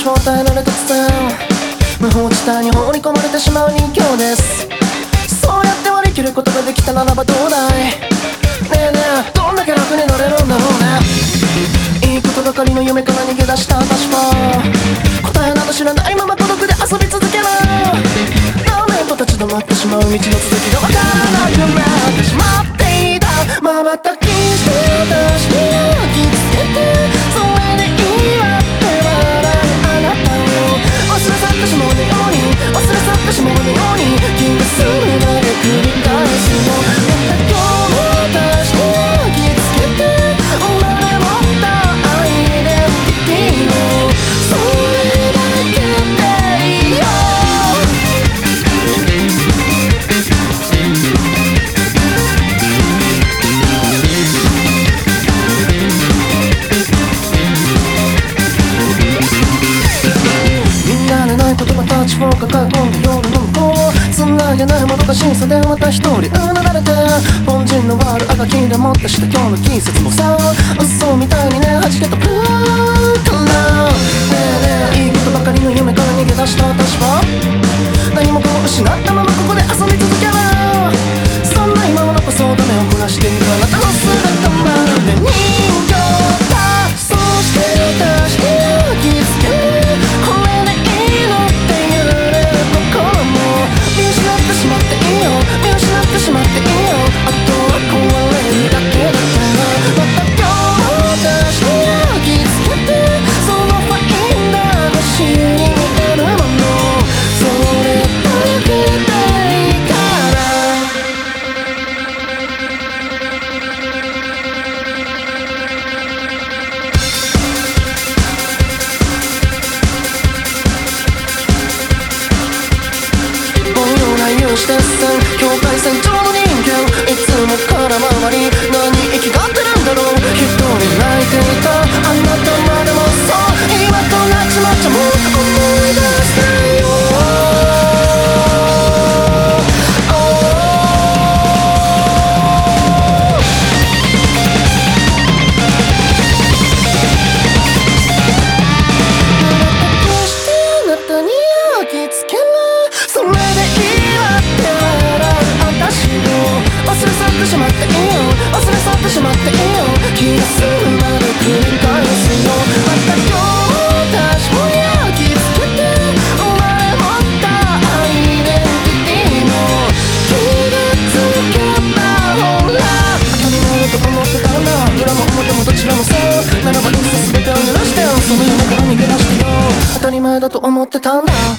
を与えられ突然無法地帯に放り込まれてしまう人形です。そうやって割り切ることができたならばどうだい。ねえねえ、どんだけ楽になれるんだろうね。いいことばかりの夢から逃げ出した私は答えなど知らないまま孤独で遊び続ける。ラーメンと立ち止まってしまう道の続きがわからなくなってしまっていた。瞬きして私に焼き付けて、それでいいわって笑うあなたを忘れ去ってしまうように、忘れ去ってしまうように気が済むまで繰り返すの。また今日も私に焼き付けて、生まれ持ったアイデンティティをそれだけでいいよ。言葉たちを抱え込んで夜の向こう、つなげないもどかしさでまた一人うなだれて、凡人の悪あがきでもってした今日の季節もさ、嘘みたいにね弾けたプーからねえねえ、いいことばかりの夢から逃げ出した私は何もこう失ったままここで遊び続ける。そんな今を残そうと目を凝らしているあなたの姿まるで人形だ。そして私に焼き付ける、これでいいのって揺れる心も見失ってしまっていいよ、見失ってしまっていいよ。あとは壊れるだけだから、また今日も私に焼き付けて、そのファインダーのシーンに似てるもの、それだけでいいから。有刺鉄線、境界線上の人間、いつも空回り、何生きがってるんだろう。一人泣いていたあなたまでもそう、今となっちまっちゃもう思い出せないよ。こうしてあなたに焼き付ける、それでいいわって笑う私を忘れ去ってしまっていいよ、忘れ去ってしまっていいよ。気が済むまで繰り返すよ。また今日も私を焼き付けて、生まれ持ったアイデンティティも傷つけたほら。当たり前だと思ってたんだ、裏も表もどちらもそうならばいっそ全てを許して、その夢から逃げ出してよ。当たり前だと思ってたんだ。